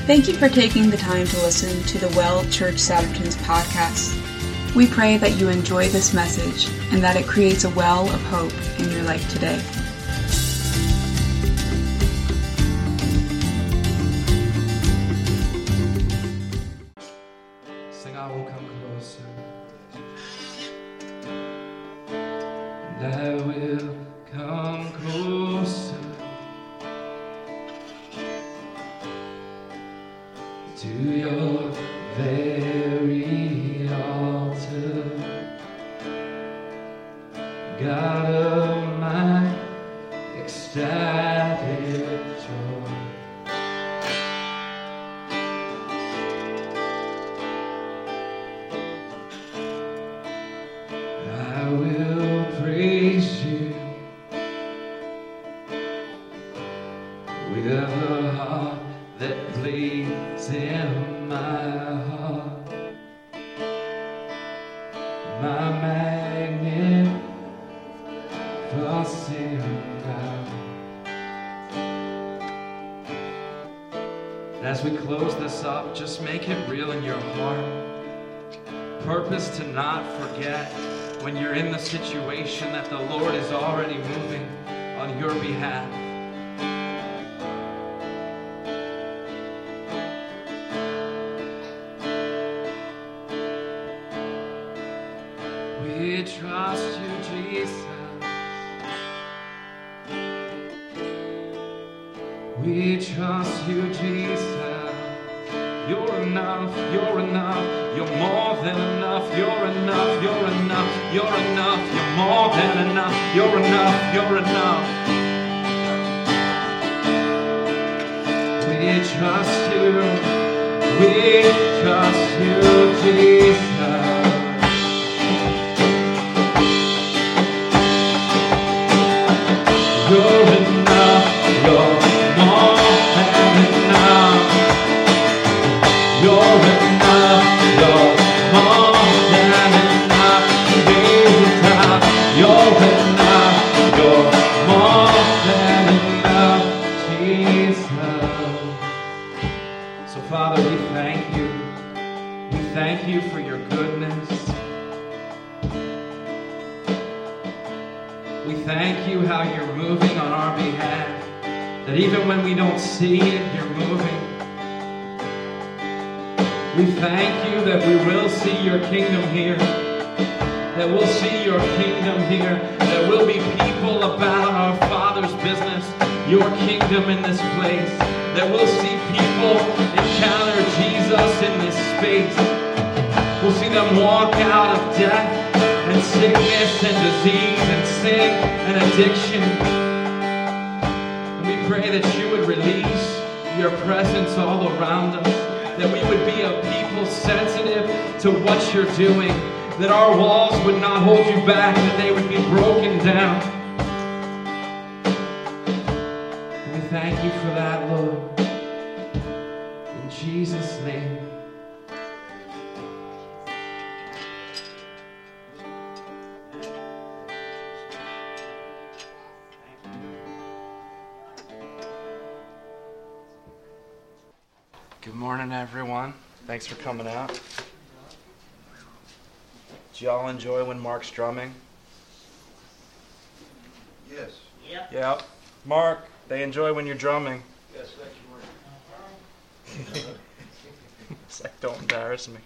Thank you for taking the time to listen to the Well Church Satterton's podcast. We pray that you enjoy this message and that it creates a well of hope in your life today. Sing, I will come closer, and I will come closer to your very altar, God of my ecstatic joy. I will praise you with a heart that bleeds in my heart, my magnificent God. And as we close this up, just make it real in your heart. Purpose to not forget when you're in the situation that the Lord is already moving on your behalf. We trust you, Jesus. We trust you, Jesus. You're enough, you're enough, you're more than enough, you're enough, you're enough, you're enough, you're more than enough, you're enough, you're enough. We trust you, Jesus. You're enough, you're more than enough. You're enough, you're more than enough, Jesus. You're enough, you're more than enough, Jesus. So Father, we thank you. We thank you for your goodness. We thank you how you're moving on our behalf. That even when we don't see it, you're moving. We thank you that we will see your kingdom here, that we'll see your kingdom here, that we'll be people about our Father's business, your kingdom in this place, that we'll see people encounter Jesus in this space. We'll see them walk out of death and sickness and disease and sin and addiction. And we pray that you would release your presence all around us, that we would be a people sensitive to what you're doing, that our walls would not hold you back, that they would be broken down. And we thank you for that, Lord. In Jesus' name. Good morning, everyone. Thanks for coming out. Did y'all enjoy when Mark's drumming? Yes. Yeah. Mark, they enjoy when you're drumming. Yes, thank you, Mark. It's like, don't embarrass me.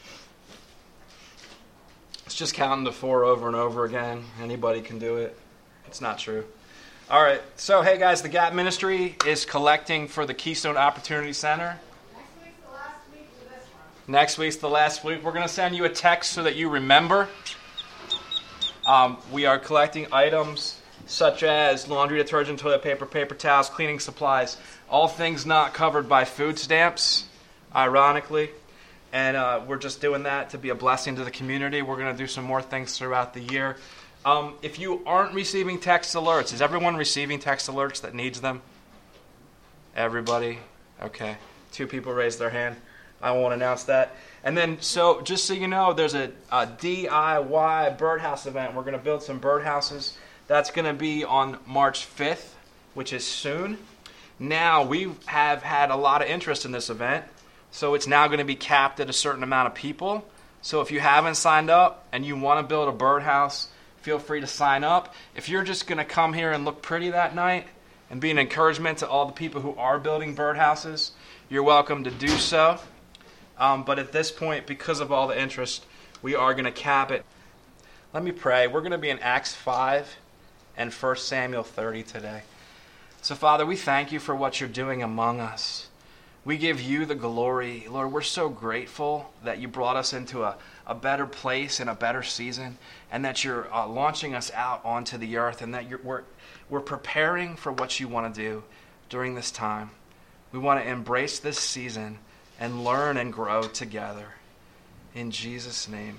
It's just counting to 4 over and over again. Anybody can do it. It's not true. All right. So, hey, guys, the Gap Ministry is collecting for the Keystone Opportunity Center. Next week's the last week. We're going to send you a text so that you remember. We are collecting items such as laundry detergent, toilet paper, paper towels, cleaning supplies, all things not covered by food stamps, ironically. And we're just doing that to be a blessing to the community. We're going to do some more things throughout the year. If you aren't receiving text alerts, is everyone receiving text alerts that needs them? Everybody? Okay. 2 people raised their hand. I won't announce that. And then, so just so you know, there's a DIY birdhouse event. We're going to build some birdhouses. That's going to be on March 5th, which is soon. now we have had a lot of interest in this event, so it's now going to be capped at a certain amount of people. So if you haven't signed up and you want to build a birdhouse, feel free to sign up. If you're just going to come here and look pretty that night and be an encouragement to all the people who are building birdhouses, you're welcome to do so. But at this point, because of all the interest, we are going to cap it. Let me pray. We're going to be in Acts 5 and 1 Samuel 30 today. So, Father, we thank you for what you're doing among us. We give you the glory. Lord, we're so grateful that you brought us into a better place and a better season, and that you're launching us out onto the earth, and that we're preparing for what you want to do during this time. We want to embrace this season and learn and grow together. In Jesus' name,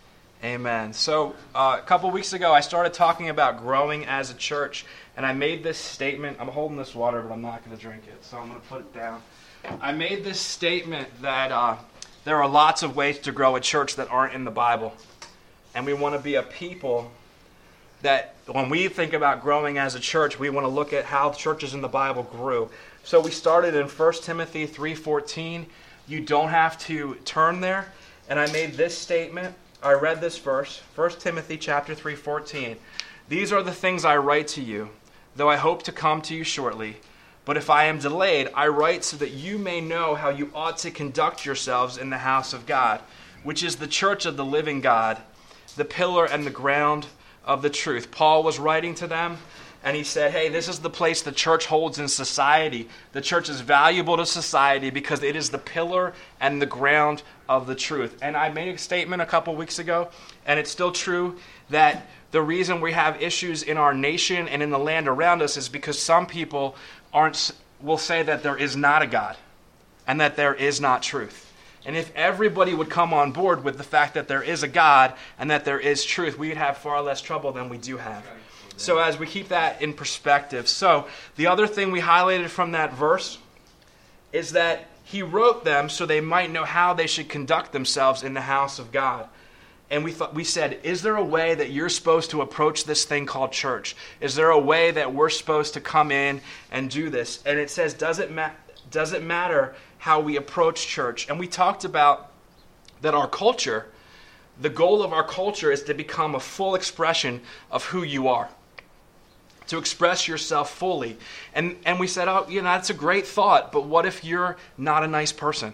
amen. So a couple weeks ago, I started talking about growing as a church, and I made this statement. I'm holding this water, but I'm not going to drink it, so I'm going to put it down. I made this statement that there are lots of ways to grow a church that aren't in the Bible. And we want to be a people that when we think about growing as a church, we want to look at how churches in the Bible grew. So we started in 1 Timothy 3:14. You don't have to turn there. And I made this statement. I read this verse, 1 Timothy chapter 3:14. These are the things I write to you, though I hope to come to you shortly. But if I am delayed, I write so that you may know how you ought to conduct yourselves in the house of God, which is the church of the living God, the pillar and the ground of the truth. Paul was writing to them, and he said, hey, this is the place the church holds in society. The church is valuable to society because it is the pillar and the ground of the truth. And I made a statement a couple weeks ago, and it's still true, that the reason we have issues in our nation and in the land around us is because some people will say that there is not a God and that there is not truth. And if everybody would come on board with the fact that there is a God and that there is truth, we would have far less trouble than we do have. So as we keep that in perspective. So the other thing we highlighted from that verse is that he wrote them so they might know how they should conduct themselves in the house of God. And we said, is there a way that you're supposed to approach this thing called church? Is there a way that we're supposed to come in and do this? And it says, does it matter how we approach church? And we talked about that our culture, the goal of our culture is to become a full expression of who you are, to express yourself fully. And we said, oh, that's a great thought, but what if you're not a nice person?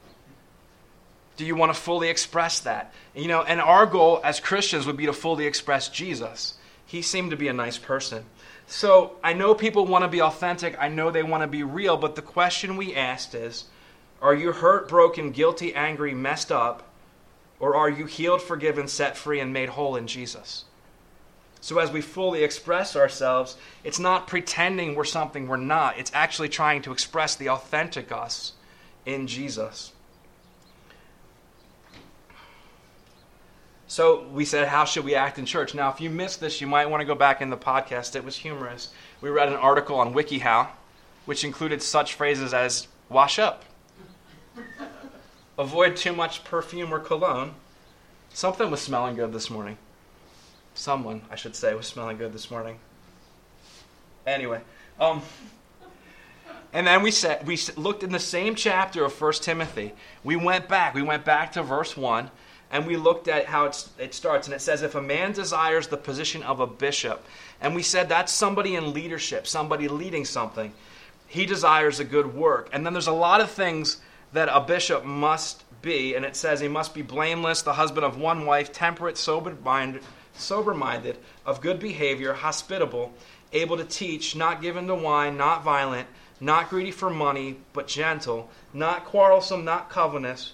Do you want to fully express that? And our goal as Christians would be to fully express Jesus. He seemed to be a nice person. So I know people want to be authentic. I know they want to be real. But the question we asked is, are you hurt, broken, guilty, angry, messed up? Or are you healed, forgiven, set free, and made whole in Jesus? So as we fully express ourselves, it's not pretending we're something we're not. It's actually trying to express the authentic us in Jesus. So we said, how should we act in church? Now, if you missed this, you might want to go back in the podcast. It was humorous. We read an article on WikiHow, which included such phrases as, wash up, avoid too much perfume or cologne. Something was smelling good this morning. Someone, I should say, was smelling good this morning. Anyway, and then we looked in the same chapter of 1 Timothy. We went back to verse 1. And we looked at how it starts, and it says, if a man desires the position of a bishop, and we said that's somebody in leadership, somebody leading something, he desires a good work. And then there's a lot of things that a bishop must be, and it says he must be blameless, the husband of one wife, temperate, sober-minded, of good behavior, hospitable, able to teach, not given to wine, not violent, not greedy for money, but gentle, not quarrelsome, not covetous,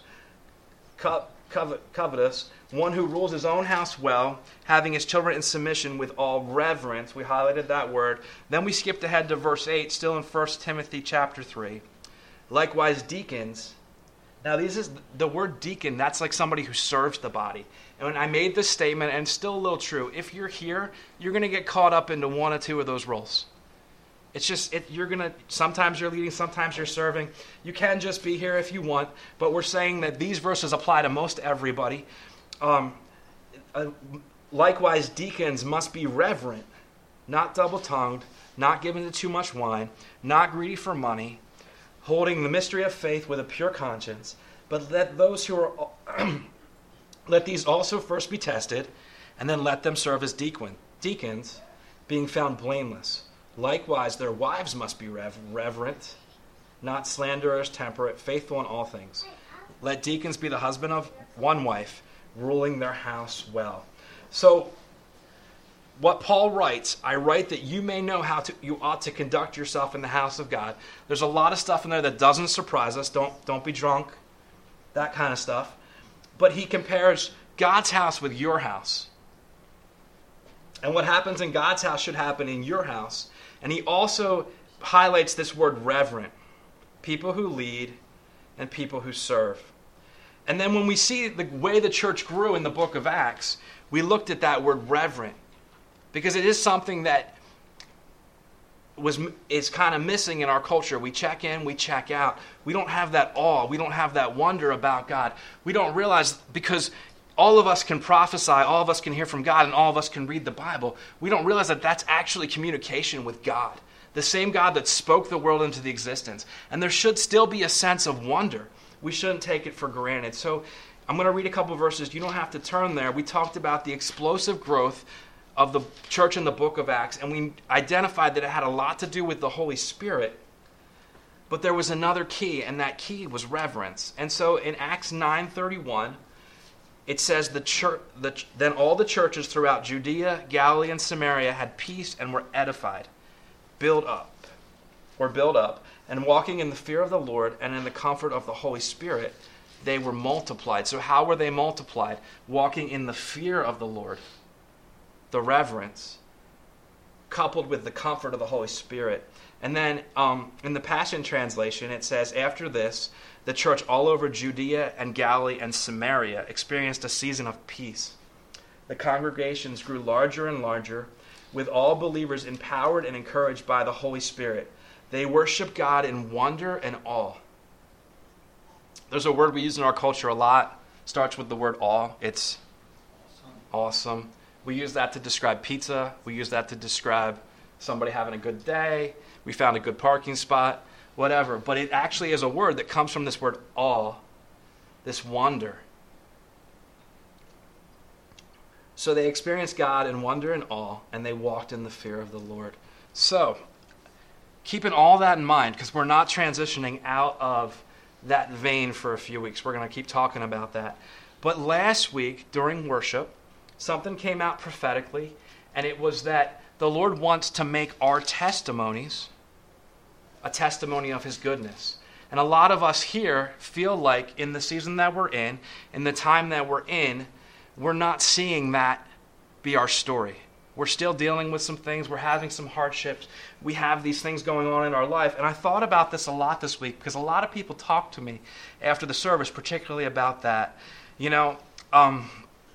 one who rules his own house well, having his children in submission with all reverence. We highlighted that word. Then we skipped ahead to verse 8, still in 1 Timothy chapter 3. Likewise, deacons. Now, the word deacon, that's like somebody who serves the body. And when I made this statement, and it's still a little true, if you're here, you're going to get caught up into one or two of those roles. It's just, sometimes you're leading, sometimes you're serving. You can just be here if you want, but we're saying that these verses apply to most everybody. Likewise, deacons must be reverent, not double-tongued, not given to too much wine, not greedy for money, holding the mystery of faith with a pure conscience. But let those who are let these also first be tested, and then let them serve as deacons, being found blameless. Likewise, their wives must be reverent, not slanderers, temperate, faithful in all things. Let deacons be the husband of one wife, ruling their house well. So, what Paul writes, I write that you may know you ought to conduct yourself in the house of God. There's a lot of stuff in there that doesn't surprise us. Don't be drunk, that kind of stuff. But he compares God's house with your house. And what happens in God's house should happen in your house. And he also highlights this word reverent. People who lead and people who serve. And then when we see the way the church grew in the book of Acts, we looked at that word reverent. Because it is something that is kind of missing in our culture. We check in, we check out. We don't have that awe. We don't have that wonder about God. We don't realize, because all of us can prophesy, all of us can hear from God, and all of us can read the Bible. We don't realize that that's actually communication with God. The same God that spoke the world into the existence. And there should still be a sense of wonder. We shouldn't take it for granted. So I'm going to read a couple verses. You don't have to turn there. We talked about the explosive growth of the church in the book of Acts, and we identified that it had a lot to do with the Holy Spirit. But there was another key, and that key was reverence. And so in Acts 9:31, it says, then all the churches throughout Judea, Galilee, and Samaria had peace and were edified, built up, and walking in the fear of the Lord and in the comfort of the Holy Spirit, they were multiplied. So how were they multiplied? Walking in the fear of the Lord, the reverence, coupled with the comfort of the Holy Spirit. And then in the Passion Translation, it says, after this, the church all over Judea and Galilee and Samaria experienced a season of peace. The congregations grew larger and larger, with all believers empowered and encouraged by the Holy Spirit. They worship God in wonder and awe. There's a word we use in our culture a lot. Starts with the word awe. It's awesome. We use that to describe pizza. We use that to describe somebody having a good day. We found a good parking spot, whatever. But it actually is a word that comes from this word awe, this wonder. So they experienced God in wonder and awe, and they walked in the fear of the Lord. So, keeping all that in mind, because we're not transitioning out of that vein for a few weeks. We're going to keep talking about that. But last week, during worship, something came out prophetically, and it was that the Lord wants to make our testimonies a testimony of His goodness. And a lot of us here feel like in the season that we're in the time that we're in, we're not seeing that be our story. We're still dealing with some things. We're having some hardships. We have these things going on in our life. And I thought about this a lot this week because a lot of people talked to me after the service, particularly about that. And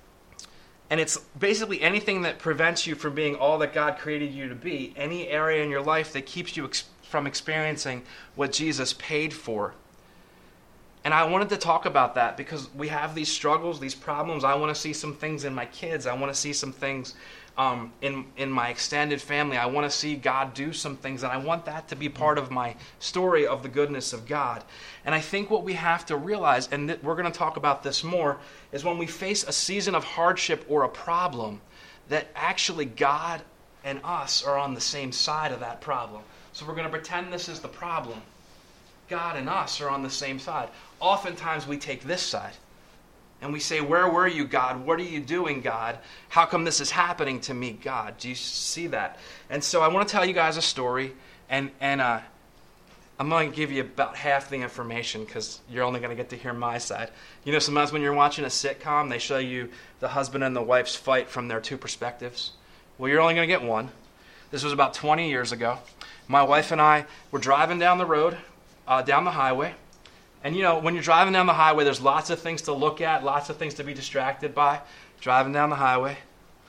it's basically anything that prevents you from being all that God created you to be, any area in your life that keeps you from experiencing what Jesus paid for. And I wanted to talk about that because we have these struggles, these problems. I want to see some things in my kids. I want to see some things in my extended family. I want to see God do some things, and I want that to be part of my story of the goodness of God. And I think what we have to realize, and we're going to talk about this more, is when we face a season of hardship or a problem, that actually God and us are on the same side of that problem. So we're going to pretend this is the problem. God and us are on the same side. Oftentimes we take this side. And we say, where were you, God? What are you doing, God? How come this is happening to me, God? Do you see that? And so I want to tell you guys a story, and I'm going to give you about half the information because you're only going to get to hear my side. Sometimes when you're watching a sitcom, they show you the husband and the wife's fight from their two perspectives. Well, you're only going to get one. This was about 20 years ago. My wife and I were driving down the road, down the highway. And when you're driving down the highway, there's lots of things to look at, lots of things to be distracted by. Driving down the highway.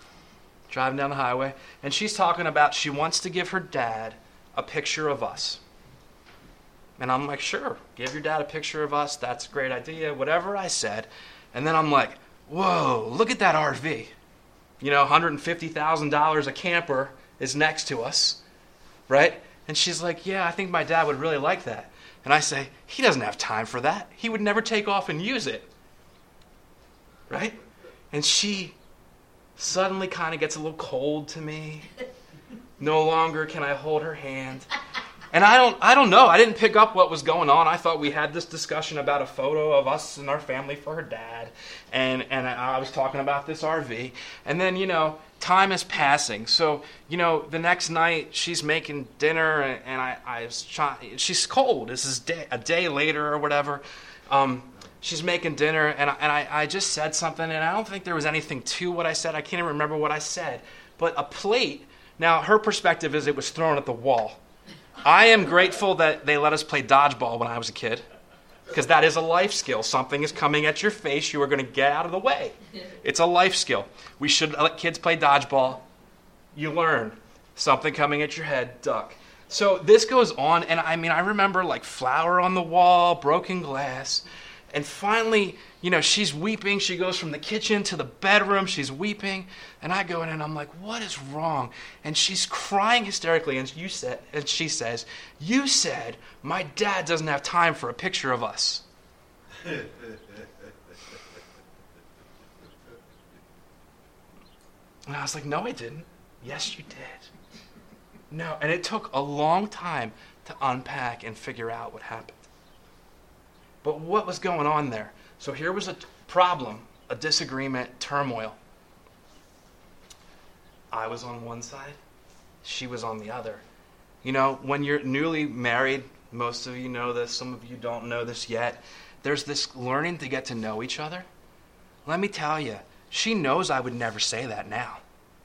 And she's talking about she wants to give her dad a picture of us. And I'm like, sure, give your dad a picture of us. That's a great idea, whatever I said. And then I'm like, whoa, look at that RV. $150,000 a camper is next to us, right? And she's like, yeah, I think my dad would really like that. And I say, he doesn't have time for that. He would never take off and use it, right? And she suddenly kind of gets a little cold to me. No longer can I hold her hand. And I don't know. I didn't pick up what was going on. I thought we had this discussion about a photo of us and our family for her dad. And I was talking about this RV. And then, time is passing. So, the next night she's making dinner and I was trying. She's cold. This is a day later or whatever. She's making dinner and I just said something. And I don't think there was anything to what I said. I can't even remember what I said. But a plate. Now, her perspective is it was thrown at the wall. I am grateful that they let us play dodgeball when I was a kid, because that is a life skill. Something is coming at your face. You are going to get out of the way. It's a life skill. We should let kids play dodgeball. You learn. Something coming at your head, duck. So this goes on, and I remember like flour on the wall, broken glass. And finally, she's weeping. She goes from the kitchen to the bedroom. She's weeping. And I go in and I'm like, what is wrong? And she's crying hysterically. And she says, you said my dad doesn't have time for a picture of us. And I was like, no, I didn't. Yes, you did. No. And it took a long time to unpack and figure out what happened. But what was going on there? So here was a problem, a disagreement, turmoil. I was on one side. She was on the other. When you're newly married, most of you know this, some of you don't know this yet, there's this learning to get to know each other. Let me tell you, she knows I would never say that now.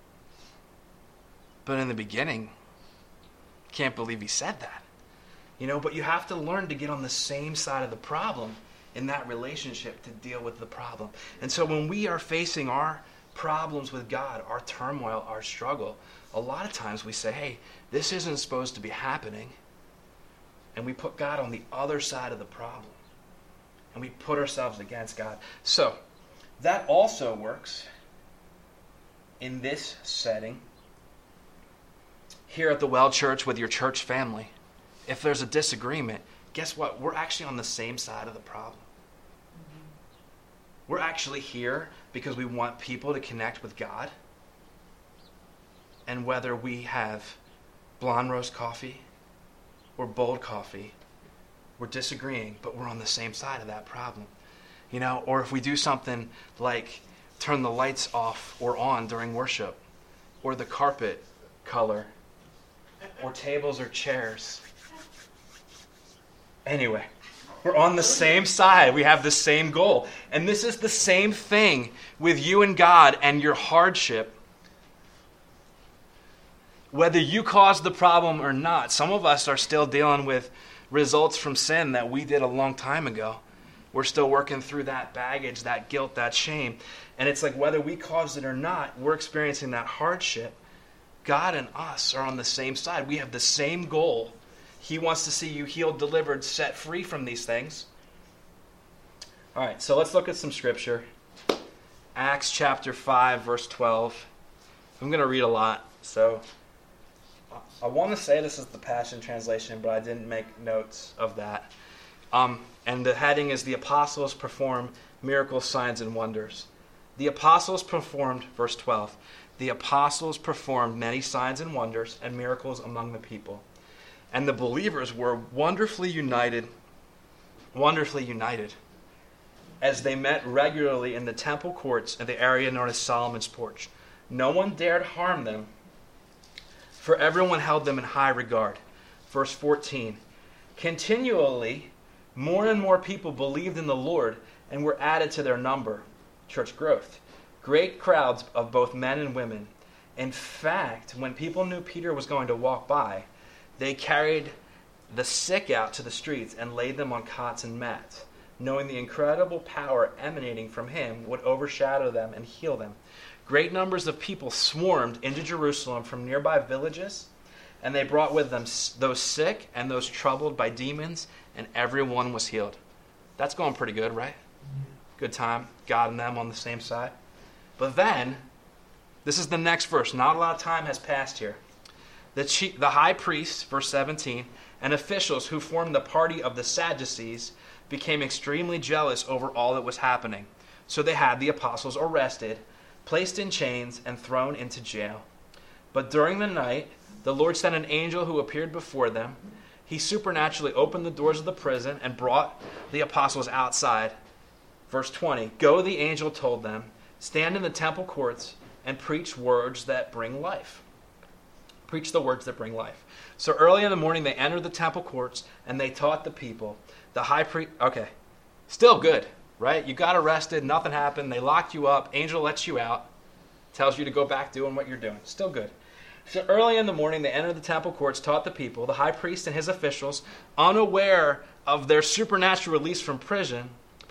But in the beginning, can't believe he said that. But you have to learn to get on the same side of the problem in that relationship to deal with the problem. And so when we are facing our problems with God, our turmoil, our struggle, a lot of times we say, hey, this isn't supposed to be happening. And we put God on the other side of the problem. And we put ourselves against God. So that also works in this setting here at the Well Church with your church family. If there's a disagreement, guess what? We're actually on the same side of the problem. We're actually here because we want people to connect with God. And whether we have blonde roast coffee or bold coffee, we're disagreeing, but we're on the same side of that problem. Or if we do something like turn the lights off or on during worship, or the carpet color, or tables or chairs. Anyway, we're on the same side. We have the same goal. And this is the same thing with you and God and your hardship. Whether you caused the problem or not, some of us are still dealing with results from sin that we did a long time ago. We're still working through that baggage, that guilt, that shame. And it's like whether we caused it or not, we're experiencing that hardship. God and us are on the same side. We have the same goal. He wants to see you healed, delivered, set free from these things. All right, so let's look at some scripture. Acts chapter 5, verse 12. I'm going to read a lot, so I want to say this is the Passion Translation, but I didn't make notes of that. And the heading is The Apostles Perform Miracles, Signs, and Wonders. The apostles performed, verse 12, the apostles performed many signs and wonders and miracles among the people. And the believers were wonderfully united as they met regularly in the temple courts in the area known as Solomon's Porch. No one dared harm them, for everyone held them in high regard. Verse 14, continually more and more people believed in the Lord and were added to their number. Church growth. Great crowds of both men and women. In fact, when people knew Peter was going to walk by, they carried the sick out to the streets and laid them on cots and mats, knowing the incredible power emanating from him would overshadow them and heal them. Great numbers of people swarmed into Jerusalem from nearby villages, and they brought with them those sick and those troubled by demons, and everyone was healed. That's going pretty good, right? Good time. God and them on the same side. But then, this is the next verse. Not a lot of time has passed here. The high priest, verse 17, and officials who formed the party of the Sadducees became extremely jealous over all that was happening. So they had the apostles arrested, placed in chains, and thrown into jail. But during the night, the Lord sent an angel who appeared before them. He supernaturally opened the doors of the prison and brought the apostles outside. Verse 20, "Go," the angel told them, "stand in the temple courts and preach words that bring life." Preach the words that bring life. So early in the morning, they entered the temple courts and they taught the people. The high priest, okay, still good, right? You got arrested, nothing happened, they locked you up, angel lets you out, tells you to go back doing what you're doing. Still good. So early in the morning, they entered the temple courts, taught the people. The high priest and his officials, unaware of their supernatural release from prison,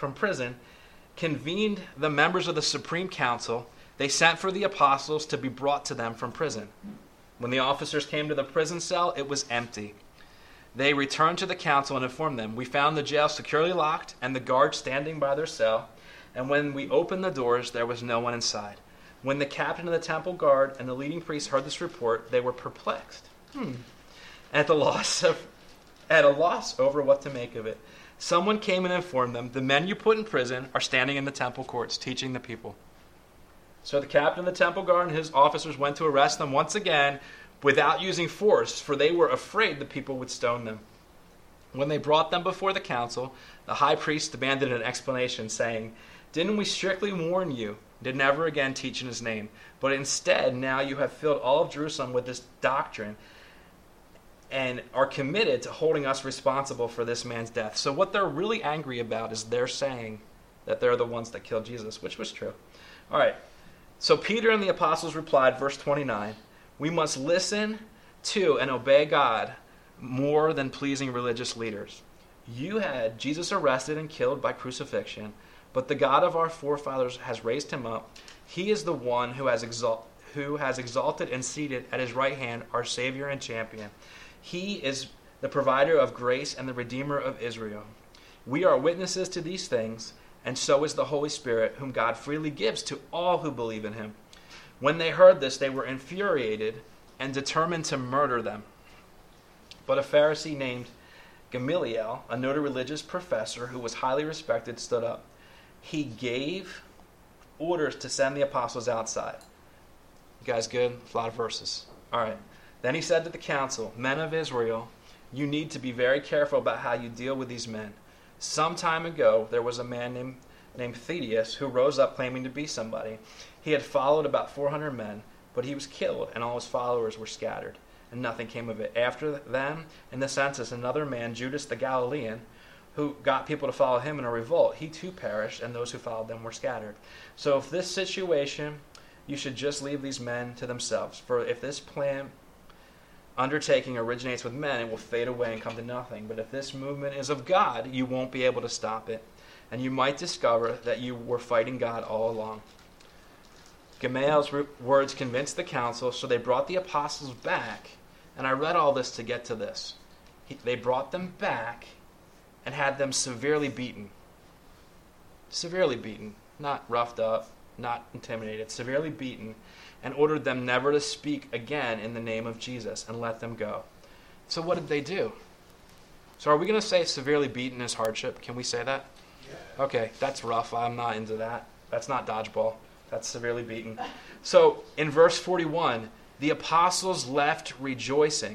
convened the members of the Supreme Council. They sent for the apostles to be brought to them from prison. When the officers came to the prison cell, it was empty. They returned to the council and informed them, "We found the jail securely locked and the guards standing by their cell. And when we opened the doors, there was no one inside." When the captain of the temple guard and the leading priests heard this report, they were perplexed, at a loss over what to make of it. Someone came and informed them, "The men you put in prison are standing in the temple courts, teaching the people." So the captain of the temple guard and his officers went to arrest them once again without using force, for they were afraid the people would stone them. When they brought them before the council, the high priest demanded an explanation, saying, "Didn't we strictly warn you to never again teach in his name? But instead, now you have filled all of Jerusalem with this doctrine and are committed to holding us responsible for this man's death." So what they're really angry about is they're saying that they're the ones that killed Jesus, which was true. All right. So Peter and the apostles replied, verse 29, "We must listen to and obey God more than pleasing religious leaders. You had Jesus arrested and killed by crucifixion, but the God of our forefathers has raised him up. He is the one who has exalted and seated at his right hand our Savior and champion. He is the provider of grace and the Redeemer of Israel. We are witnesses to these things, and so is the Holy Spirit, whom God freely gives to all who believe in him." When they heard this, they were infuriated and determined to murder them. But a Pharisee named Gamaliel, a noted religious professor who was highly respected, stood up. He gave orders to send the apostles outside. You guys good? A lot of verses. All right. Then he said to the council, "Men of Israel, you need to be very careful about how you deal with these men. Some time ago, there was a man named Theudas who rose up claiming to be somebody. He had followed about 400 men, but he was killed, and all his followers were scattered, and nothing came of it. After them, in the census, another man, Judas the Galilean, who got people to follow him in a revolt, he too perished, and those who followed them were scattered. So if this situation, you should just leave these men to themselves. For if this plan undertaking originates with men, it will fade away and come to nothing. But if this movement is of God, you won't be able to stop it, and you might discover that you were fighting God all along." Gamaliel's words convinced the council, so they brought the apostles back. And I read all this to get to this. They brought them back and had them severely beaten. Severely beaten. Not roughed up, not intimidated. Severely beaten. And ordered them never to speak again in the name of Jesus and let them go. So what did they do? So are we going to say severely beaten is hardship? Can we say that? Yeah. Okay, that's rough. I'm not into that. That's not dodgeball. That's severely beaten. So in verse 41, the apostles left rejoicing,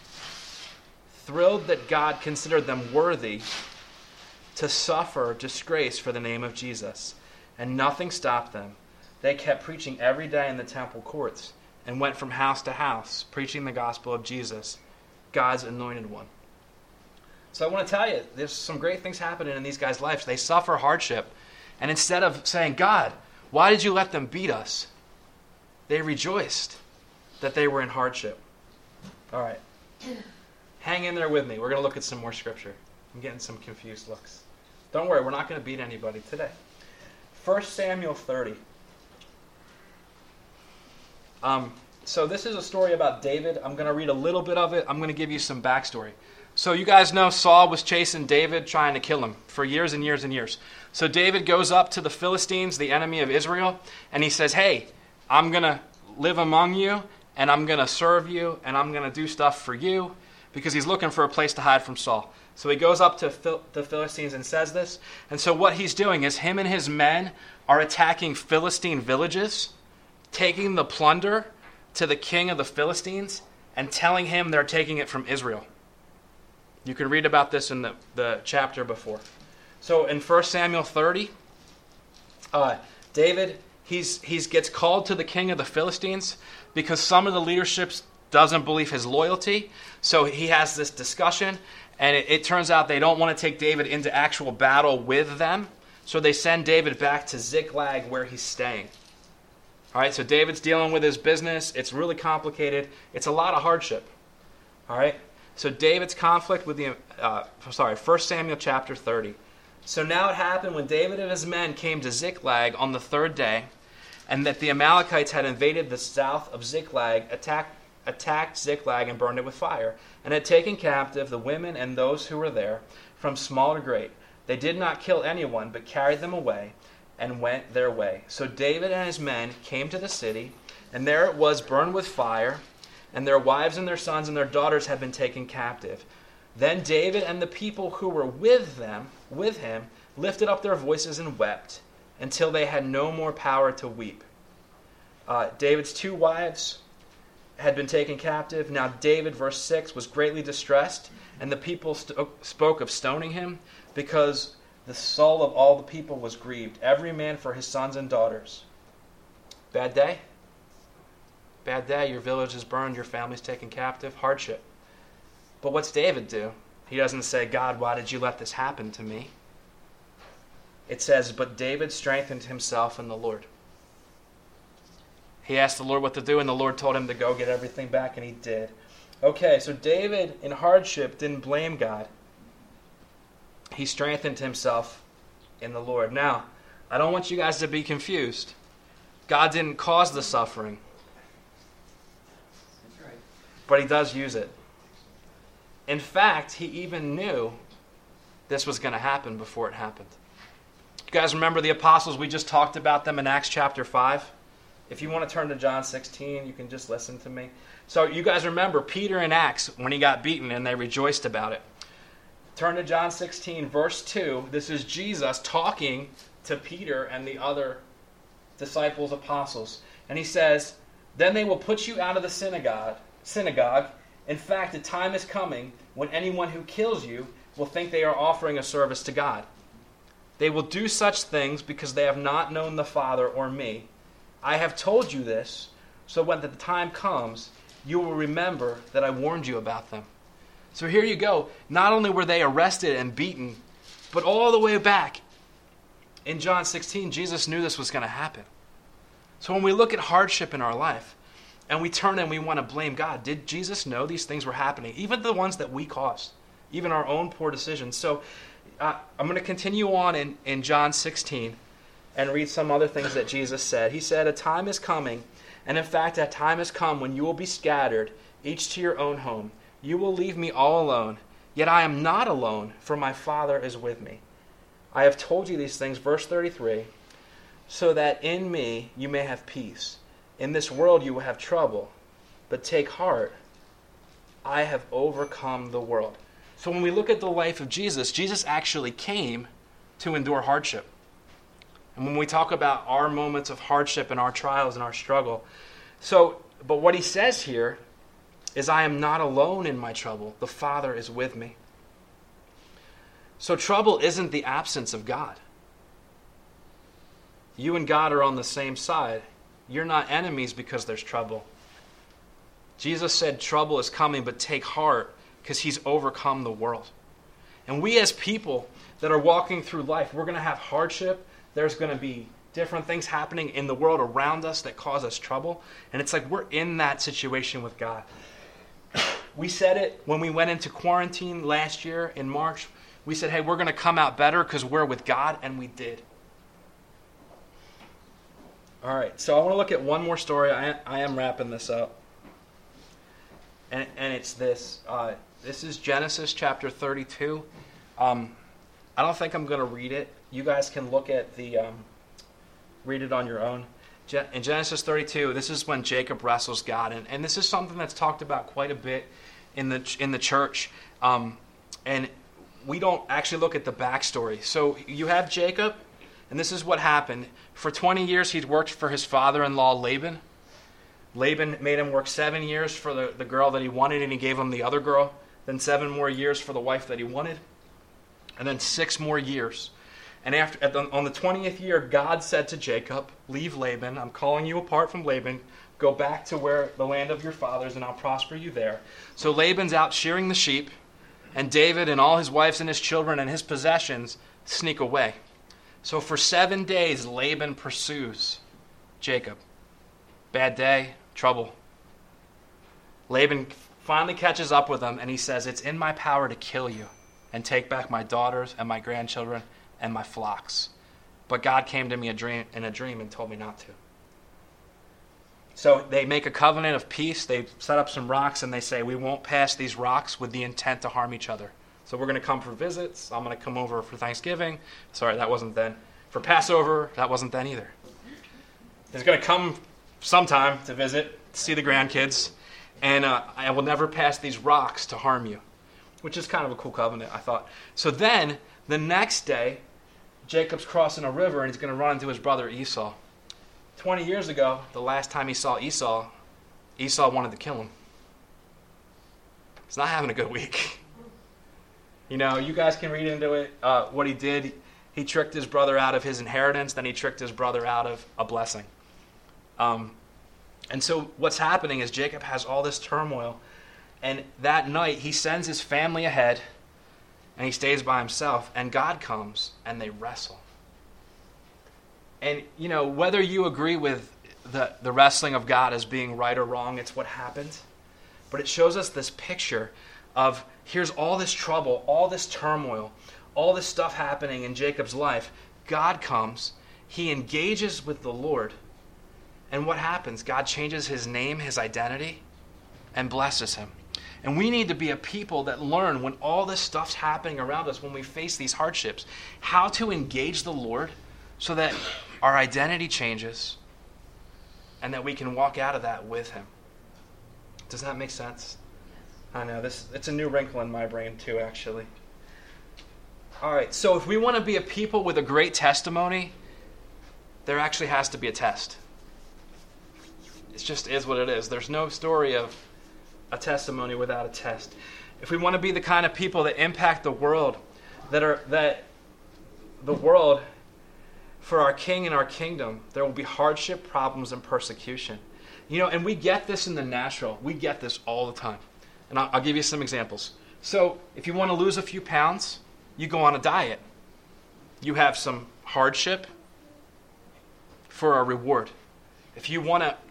thrilled that God considered them worthy to suffer disgrace for the name of Jesus. And nothing stopped them. They kept preaching every day in the temple courts and went from house to house, preaching the gospel of Jesus, God's anointed one. So I want to tell you, there's some great things happening in these guys' lives. They suffer hardship. And instead of saying, "God, why did you let them beat us?" they rejoiced that they were in hardship. All right. Hang in there with me. We're going to look at some more scripture. I'm getting some confused looks. Don't worry, we're not going to beat anybody today. 1 Samuel 30. So this is a story about David. I'm going to read a little bit of it. I'm going to give you some backstory. So you guys know Saul was chasing David, trying to kill him for years and years and years. So David goes up to the Philistines, the enemy of Israel, and he says, "Hey, I'm going to live among you, and I'm going to serve you, and I'm going to do stuff for you, because he's looking for a place to hide from Saul. So he goes up to the Philistines and says this. And so what he's doing is him and his men are attacking Philistine villages, taking the plunder to the king of the Philistines, and telling him they're taking it from Israel. You can read about this in the chapter before. So in 1 Samuel 30, David, he gets called to the king of the Philistines because some of the leadership doesn't believe his loyalty. So he has this discussion, and it turns out they don't want to take David into actual battle with them. So they send David back to Ziklag where he's staying. All right, so David's dealing with his business. It's really complicated. It's a lot of hardship. All right, so David's conflict with 1 Samuel chapter 30. So now it happened when David and his men came to Ziklag on the third day, and that the Amalekites had invaded the south of Ziklag, attacked Ziklag and burned it with fire, and had taken captive the women and those who were there, from small to great. They did not kill anyone, but carried them away and went their way. So David and his men came to the city, and there it was burned with fire, and their wives and their sons and their daughters had been taken captive. Then David and the people who were with him, lifted up their voices and wept, until they had no more power to weep. David's 2 wives had been taken captive. Now David, verse 6, was greatly distressed, and the people spoke of stoning him, because the soul of all the people was grieved, every man for his sons and daughters. Bad day? Bad day. Your village is burned, your family's taken captive. Hardship. But what's David do? He doesn't say, God, why did you let this happen to me? It says, but David strengthened himself in the Lord. He asked the Lord what to do, and the Lord told him to go get everything back, and he did. Okay, so David, in hardship, didn't blame God. He strengthened himself in the Lord. Now, I don't want you guys to be confused. God didn't cause the suffering. That's right. But he does use it. In fact, he even knew this was going to happen before it happened. You guys remember the apostles? We just talked about them in Acts chapter 5. If you want to turn to John 16, you can just listen to me. So you guys remember Peter in Acts when he got beaten and they rejoiced about it. Turn to John 16, verse 2. This is Jesus talking to Peter and the other disciples, apostles. And he says, then they will put you out of the synagogue. In fact, a time is coming when anyone who kills you will think they are offering a service to God. They will do such things because they have not known the Father or me. I have told you this, so when the time comes, you will remember that I warned you about them. So here you go. Not only were they arrested and beaten, but all the way back in John 16, Jesus knew this was going to happen. So when we look at hardship in our life, and we turn and we want to blame God, did Jesus know these things were happening? Even the ones that we caused, even our own poor decisions. So I'm going to continue on in John 16 and read some other things that Jesus said. He said, a time is coming, and in fact, a time has come when you will be scattered, each to your own home. You will leave me all alone. Yet I am not alone, for my Father is with me. I have told you these things, verse 33, so that in me you may have peace. In this world you will have trouble, but take heart. I have overcome the world. So when we look at the life of Jesus, Jesus actually came to endure hardship. And when we talk about our moments of hardship and our trials and our struggle, but what he says here is, I am not alone in my trouble. The Father is with me. So trouble isn't the absence of God. You and God are on the same side. You're not enemies because there's trouble. Jesus said trouble is coming, but take heart because he's overcome the world. And we as people that are walking through life, we're going to have hardship. There's going to be different things happening in the world around us that cause us trouble. And it's like we're in that situation with God. We said it when we went into quarantine last year in March. We said, hey, we're going to come out better because we're with God, and we did. All right, so I want to look at one more story. I am wrapping this up. And it's this. This is Genesis chapter 32. I don't think I'm going to read it. You guys can look at read it on your own. In Genesis 32, this is when Jacob wrestles God, and this is something that's talked about quite a bit in the church, and we don't actually look at the backstory. So you have Jacob, and this is what happened. For 20 years, he'd worked for his father-in-law, Laban. Laban made him work 7 years for the girl that he wanted, and he gave him the other girl. Then 7 more years for the wife that he wanted. And then 6 more years. And on the 20th year, God said to Jacob, leave Laban. I'm calling you apart from Laban. Go back to where the land of your fathers, and I'll prosper you there. So Laban's out shearing the sheep, and David and all his wives and his children and his possessions sneak away. So for 7 days, Laban pursues Jacob. Bad day, trouble. Laban finally catches up with him, and he says, it's in my power to kill you and take back my daughters and my grandchildren and my flocks. But God came to me in a dream and told me not to. So they make a covenant of peace. They set up some rocks, and they say, we won't pass these rocks with the intent to harm each other. So we're going to come for visits. I'm going to come over for Thanksgiving. Sorry, that wasn't then. For Passover, that wasn't then either. He's going to come sometime to visit, see the grandkids, and I will never pass these rocks to harm you, which is kind of a cool covenant, I thought. So then, the next day, Jacob's crossing a river, and he's going to run into his brother Esau. 20 years ago, the last time he saw Esau, Esau wanted to kill him. He's not having a good week. You know, you guys can read into it what he did. He tricked his brother out of his inheritance, then he tricked his brother out of a blessing. And so what's happening is Jacob has all this turmoil, and that night he sends his family ahead, and he stays by himself, and God comes, and they wrestle. And, you know, whether you agree with the wrestling of God as being right or wrong, it's what happened. But it shows us this picture of here's all this trouble, all this turmoil, all this stuff happening in Jacob's life. God comes, he engages with the Lord, and what happens? God changes his name, his identity, and blesses him. And we need to be a people that learn when all this stuff's happening around us, when we face these hardships, how to engage the Lord so that our identity changes and that we can walk out of that with him. Does that make sense? I know, it's a new wrinkle in my brain too, actually. All right, so if we want to be a people with a great testimony, there actually has to be a test. It just is what it is. There's no story of a testimony without a test. If we want to be the kind of people that impact the world, that the world for our King and our kingdom, there will be hardship, problems, and persecution. You know, and we get this in the natural. We get this all the time. And I'll give you some examples. So if you want to lose a few pounds, you go on a diet. You have some hardship for a reward. If you want to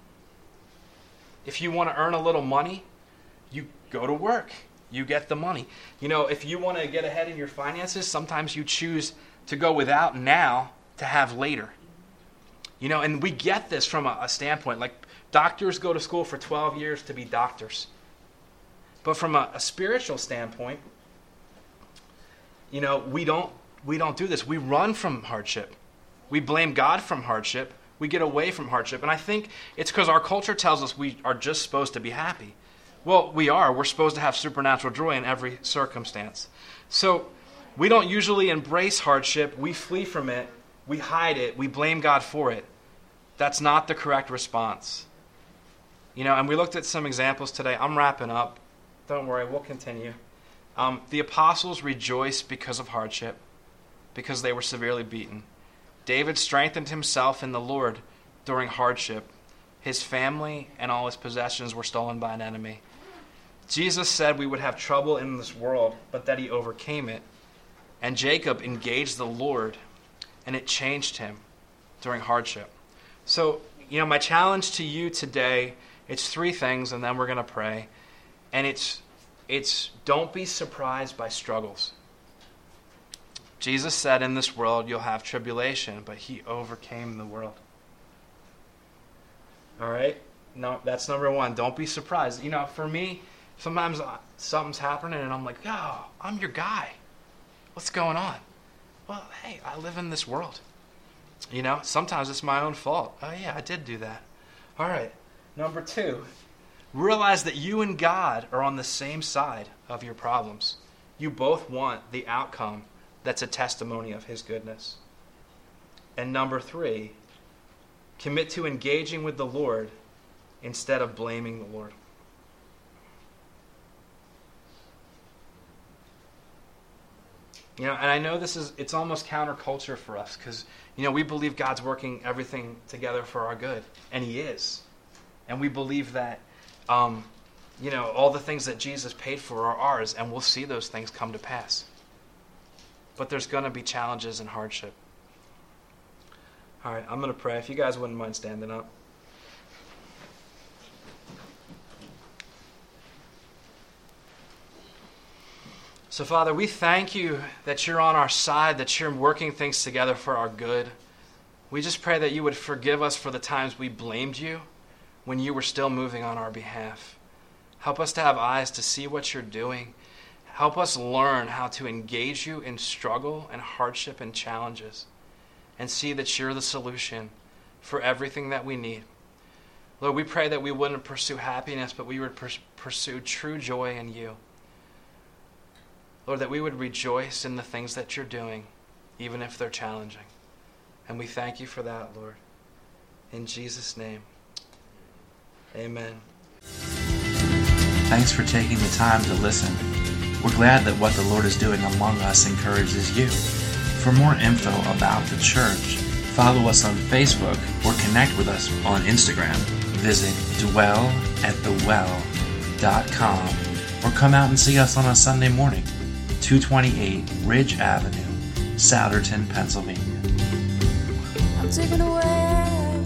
earn a little money, you go to work. You get the money. You know, if you want to get ahead in your finances, sometimes you choose to go without now to have later. You know, and we get this from a standpoint. Like, doctors go to school for 12 years to be doctors. But from a spiritual standpoint, you know, we don't do this. We run from hardship. We blame God from hardship. We get away from hardship. And I think it's because our culture tells us we are just supposed to be happy. Well, we are. We're supposed to have supernatural joy in every circumstance. So we don't usually embrace hardship. We flee from it. We hide it. We blame God for it. That's not the correct response. You know, and we looked at some examples today. I'm wrapping up. Don't worry, we'll continue. The apostles rejoiced because of hardship, because they were severely beaten. David strengthened himself in the Lord during hardship. His family and all his possessions were stolen by an enemy. Jesus said we would have trouble in this world, but that he overcame it. And Jacob engaged the Lord, and it changed him during hardship. So, you know, my challenge to you today, it's 3 things, and then we're going to pray. And it's don't be surprised by struggles. Jesus said in this world you'll have tribulation, but he overcame the world. All right? No, that's number 1. Don't be surprised. You know, for me, sometimes something's happening and I'm like, oh, I'm your guy. What's going on? Well, hey, I live in this world. Sometimes it's my own fault. Oh yeah, I did do that. All right. Number 2, realize that you and God are on the same side of your problems. You both want the outcome that's a testimony of his goodness. And number 3, commit to engaging with the Lord instead of blaming the Lord. And I know it's almost counterculture for us because, we believe God's working everything together for our good, and he is. And we believe that, all the things that Jesus paid for are ours, and we'll see those things come to pass. But there's going to be challenges and hardship. All right, I'm going to pray. If you guys wouldn't mind standing up. So, Father, we thank you that you're on our side, that you're working things together for our good. We just pray that you would forgive us for the times we blamed you when you were still moving on our behalf. Help us to have eyes to see what you're doing. Help us learn how to engage you in struggle and hardship and challenges and see that you're the solution for everything that we need. Lord, we pray that we wouldn't pursue happiness, but we would pursue true joy in you. Lord, that we would rejoice in the things that you're doing, even if they're challenging. And we thank you for that, Lord. In Jesus' name, amen. Thanks for taking the time to listen. We're glad that what the Lord is doing among us encourages you. For more info about the church, follow us on Facebook or connect with us on Instagram. Visit dwellatthewell.com or come out and see us on a Sunday morning. 228 Ridge Avenue, Souderton, Pennsylvania. I'm taking a well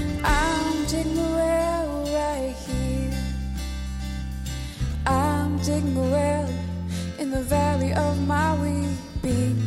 right here. I'm taking a well in the valley of my weeping.